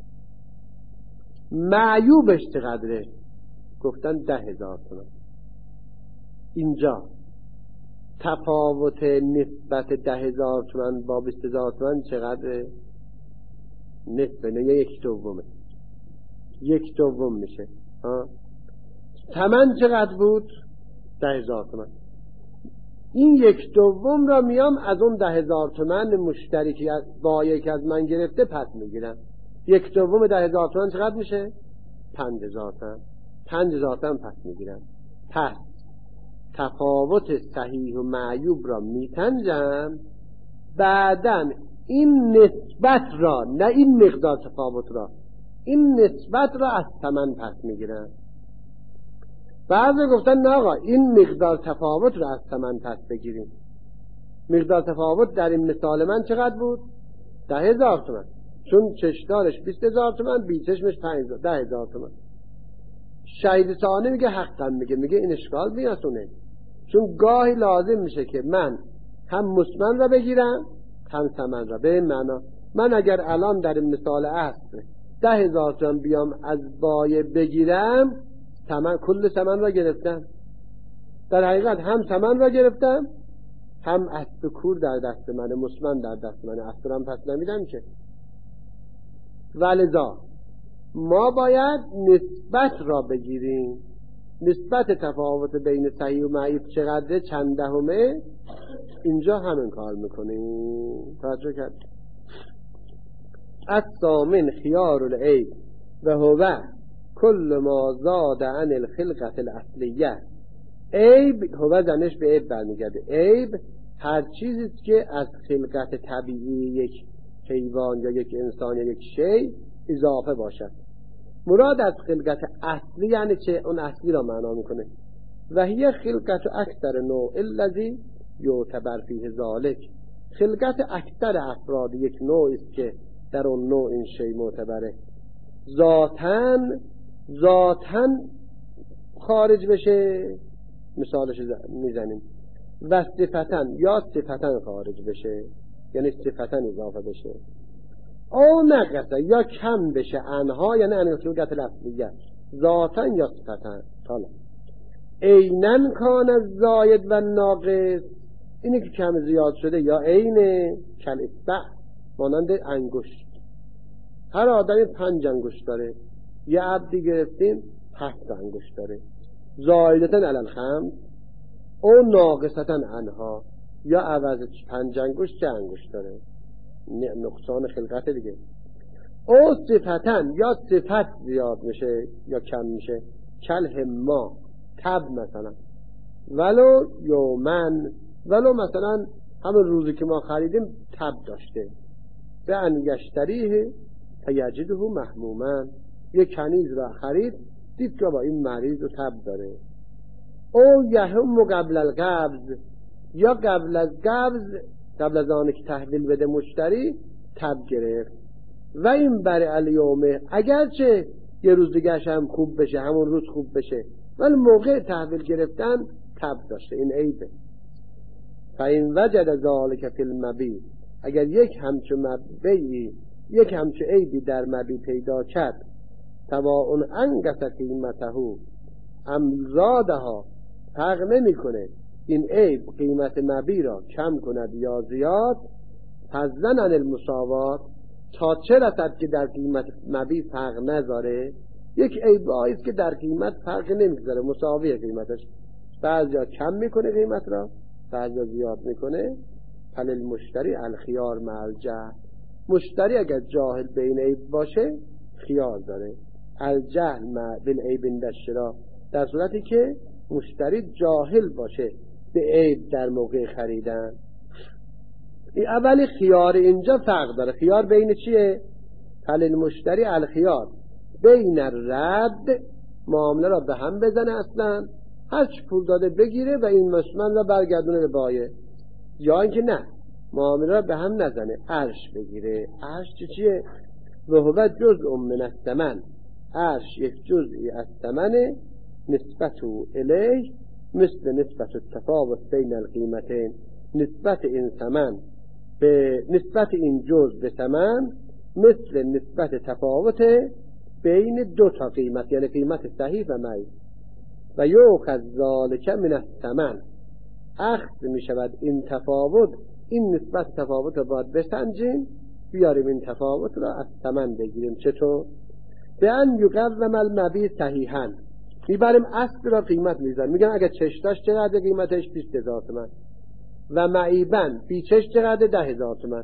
Speaker 1: معیوبش چقدره؟ گفتن ده هزار تومان. اینجا تفاوت نسبت ده هزار تومان با بیست هزار تومان چقدره؟ نسبت نه یک دومه، یک دوم میشه. ها ثمن چقدر بود؟ ده هزار تومان. این یک دوم را میام از اون ده هزار تومان مشتری که با یک از من گرفته پس میگیرم. یک دوم ده هزار تومان چقدر میشه؟ پنج هزار تومان. پنج هزار تومان پس میگیرم. پس تفاوت صحیح و معیوب را میتنجم، بعدن این نسبت را، نه این مقدار تفاوت را، این نسبت را از ثمن پس میگیرم. بعضی گفتن نه آقا، این مقدار تفاوت را از ثمن پس بگیریم. مقدار تفاوت در این مثال من چقدر بود؟ ده هزار تومان. چون چشدارش بیست هزار تومن، بی چشمش ده هزار تومن. شهید ثانی میگه حقا میگه میگه این اشکال میاسونه، چون گاهی لازم میشه که من هم مسمن را بگیرم هم ثمن را. به این معنا من اگر الان در مثال اصل ده هزار تومن بیام از بایه بگیرم، ثمن کل ثمن را گرفتم، در حقیقت هم ثمن را گرفتم هم اسب کور در دست من، مسمن در دست من، اصلا پس نمیدم که. ولذا ما باید نسبت را بگیریم. نسبت تفاوت بین صحیح و ضعیف چقدره، چند دهمه، اینجا همین کار میکنیم. توجه کرد. الثامن خیار العیب و هو کل ما زاد عن الخلقت الاصلیه. عیب هو زنش به عیب برمیگرده. عیب هر چیزی که از خلقت طبیعی یک حیوان یا یک انسان یا یک شی اضافه باشد. مراد از خلقت اصلی یعنی چه؟ اون اصلی را معنا میکنه. و هی خلقت اکثر نوع الذی یعتبر فیه ذالک. خلقت اکثر افراد یک نوعی است که در اون نوع این شی معتبره. ذاتن ذاتن خارج بشه، مثالش میزنیم، و صفتن یا صفتن خارج بشه، یعنی صفتن اضافه بشه، او نقصه یا کم بشه، انها یعنی ان خلقت الاصلیه، ذاتن یا صفتن. حالا عینن کان از زاید و ناقص، اینی که کم زیاد شده، یا عین کل اصبع، مانند انگشت. هر آدمی پنج انگشت داره، یه عبدی گرفتیم هفت انگشت داره. زایدتن علی الخمس او ناقصتن عنها، یا عوض پنج انگشت چه انگشت داره، نقصان خلقت دیگه. او صفتن یا صفت زیاد میشه یا کم میشه، کل همما تب مثلا، ولو یومن، ولو مثلا همون روزی که ما خریدیم تب داشته، به انگشتریه فیجده محمومن، یک کنیز را خرید دید که با این مریض و تب داره. او یهم قبل القبض، یا قبل از قبض، قبل از آنه که تحویل بده مشتری تب گرفت. و این برای الیومه، اگرچه یه روز دیگرش هم خوب بشه، همون روز خوب بشه، ولی موقع تحویل گرفتن تب داشته، این عیبه. فاین وجد ذالک فی المبیع، اگر یک همچو مبیعی یک همچو عیبی در مبیع پیدا کرد، سواء انقص قیمته ام زادها، فرق نمیکنه این عیب قیمت مبیع را کم کند یا زیاد، فضلا عن المساوات، تا چه رسد که در قیمت مبیع فرق نذاره. یک عیب است که در قیمت فرق نمیذاره، مساویه قیمتش، بعضیا کم میکنه قیمت را، بعضیا زیاد میکنه. فل المشتری الخيار مع الجهل، مشتری اگر جاهل به این عیب باشه خیار داره. الجهل مع بالعیب عند الشراء، در صورتی که مشتری جاهل باشه به عیب در موقع خریدن. این اولی خیار اینجا فرق داره. خیار بین چیه؟ فل المشتری الخيار بین الرد، معامله را به هم بزنه، اصلا هر چی پول داده بگیره و این مسمن را برگردونه به بایه، یا اینکه نه معامله را به هم نزنه، عرش بگیره. عرش چی چیه؟ و هو جزء من الثمن، عرش یک جزئی از ثمن، نسبت الیه مثل نسبت التفاوت بین القیمتین، نسبت این ثمن به نسبت این جزء به ثمن مثل نسبت تفاوت بین دو تا قیمت، یعنی قیمت صحیح و ضعیف. و یؤخذ ذلک من الثمن، اخذ می شود این تفاوت، این نسبت تفاوت را باید بسنجیم، بیاریم این تفاوت را از ثمن بگیریم. چطور؟ به ان یقوم المبیع صحیحا، میبریم اصل را قیمت میذاریم، میگن اگر چشتاش چقدر قیمتش بیست هزار تومان و معیبن بی چشت چقدر ده هزار تومان.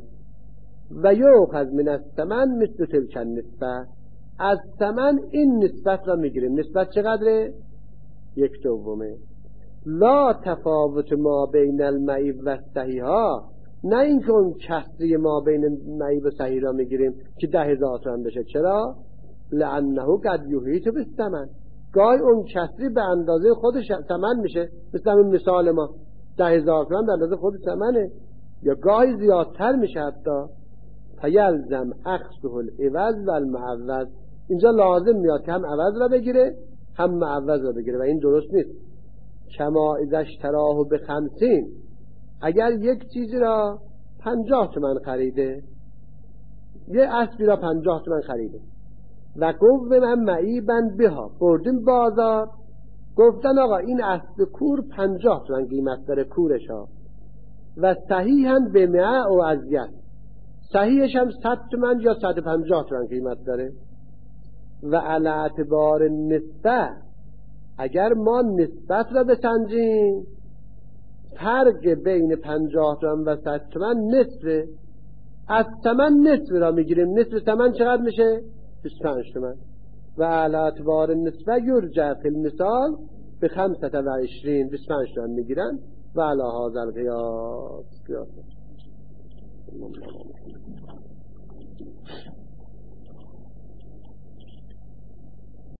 Speaker 1: و یؤخذ من الثمن مثل تلک النسبه، از ثمن این نسبت را میگیریم. نسبت چقدره؟ یک دومه. لا تفاوت ما بین المعیب و صحیحا، نه اینکه اون کسری ما بین معیب و صحیح را میگیریم که ده هزار تومان بشه. چرا؟ لانه قد یحیط بالثمن، گاهی اون کسری به اندازه خودش ثمن میشه، مثل همین مثال ما ده هزار تومان به اندازه خود ثمنه، یا گاهی زیادتر میشه حتی. فیلزم اخذه العوض و المعوض. اینجا لازم میاد که هم عوض را بگیره هم معوض را بگیره و این درست نیست. کما اذا اشتراه به خمسین، اگر یک چیزی را پنجاه تومن خریده، یه اسبی را پنجاه تومن خریده و گفت من معیبا بها، بردیم بازار گفتن آقا این اسب کور پنجاه تومن قیمت داره کورش ها و صحیحاً به مع و ازیت، صحیحش هم صد تومن یا صد و پنجاه تومن قیمت داره. و علی اعتبار نسبت، اگر ما نسبت را بسنجیم فرق بین پنجاه تومن و صد تومن نصفه، از ثمن نصف را میگیریم، نصف ثمن چقدر میشه؟ بیست و پنج تومن. و علی اعتبار نسبت یرجع فی المثال به خمسة و عشرین، بیست و پنج تومن میگیرن و علی هذا القیاس.